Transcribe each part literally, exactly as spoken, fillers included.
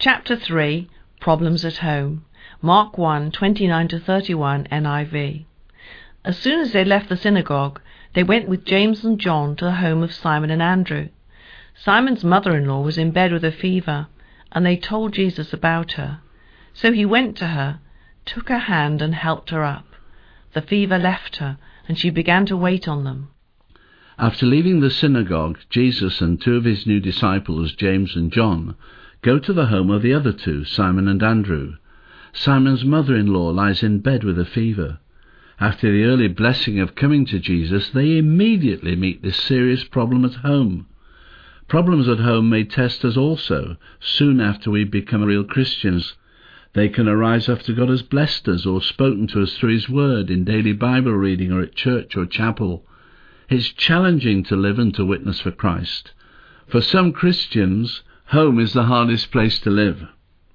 Chapter three, Problems at Home. Mark one, twenty-nine to thirty-one, N I V. As soon as they left the synagogue, they went with James and John to the home of Simon and Andrew. Simon's mother-in-law was in bed with a fever, and they told Jesus about her. So he went to her, took her hand and helped her up. The fever left her, and she began to wait on them. After leaving the synagogue, Jesus and two of his new disciples, James and John, go to the home of the other two, Simon and Andrew. Simon's mother-in-law lies in bed with a fever. After the early blessing of coming to Jesus, they immediately meet this serious problem at home. Problems at home may test us also, soon after we become real Christians. They can arise after God has blessed us or spoken to us through his word in daily Bible reading or at church or chapel. It's challenging to live and to witness for Christ. For some Christians, home is the hardest place to live.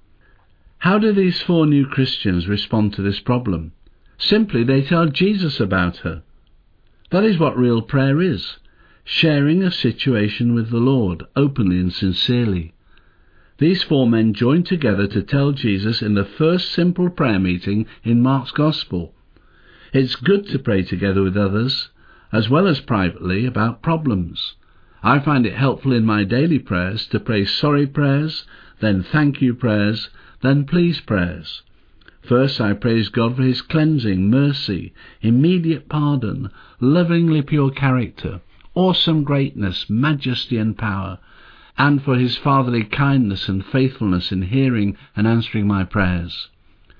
How do these four new Christians respond to this problem? Simply, they tell Jesus about her. That is what real prayer is, sharing a situation with the Lord, openly and sincerely. These four men joined together to tell Jesus in the first simple prayer meeting in Mark's Gospel. It's good to pray together with others, as well as privately, about problems. I find it helpful in my daily prayers to pray sorry prayers, then thank you prayers, then please prayers. First, I praise God for his cleansing, mercy, immediate pardon, lovingly pure character, awesome greatness, majesty and power, and for his fatherly kindness and faithfulness in hearing and answering my prayers.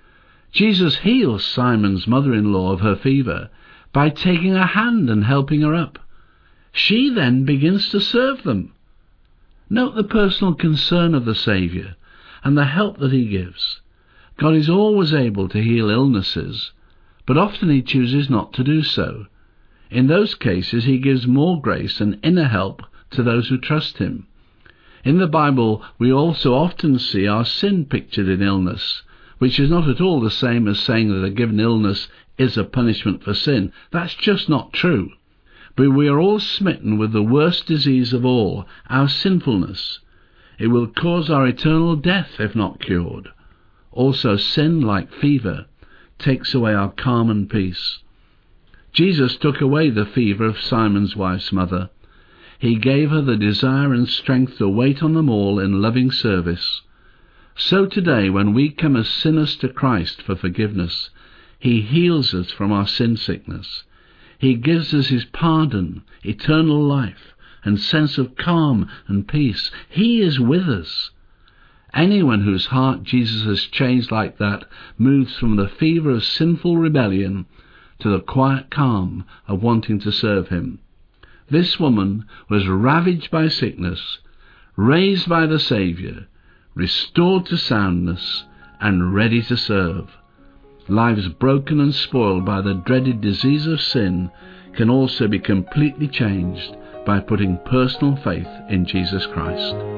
Jesus heals Simon's mother-in-law of her fever by taking her hand and helping her up. She then begins to serve them. Note the personal concern of the Saviour and the help that he gives. God is always able to heal illnesses, but often he chooses not to do so. In those cases he gives more grace and inner help to those who trust him. In the Bible we also often see our sin pictured in illness, which is not at all the same as saying that a given illness is a punishment for sin. That's just not true. But we are all smitten with the worst disease of all, our sinfulness. It will cause our eternal death if not cured. Also, sin, like fever, takes away our calm and peace. Jesus took away the fever of Simon's wife's mother. He gave her the desire and strength to wait on them all in loving service. So today, when we come as sinners to Christ for forgiveness, he heals us from our sin sickness. He gives us his pardon, eternal life, and sense of calm and peace. He is with us. Anyone whose heart Jesus has changed like that moves from the fever of sinful rebellion to the quiet calm of wanting to serve him. This woman was ravaged by sickness, raised by the Saviour, restored to soundness, and ready to serve. Lives broken and spoiled by the dreaded disease of sin can also be completely changed by putting personal faith in Jesus Christ.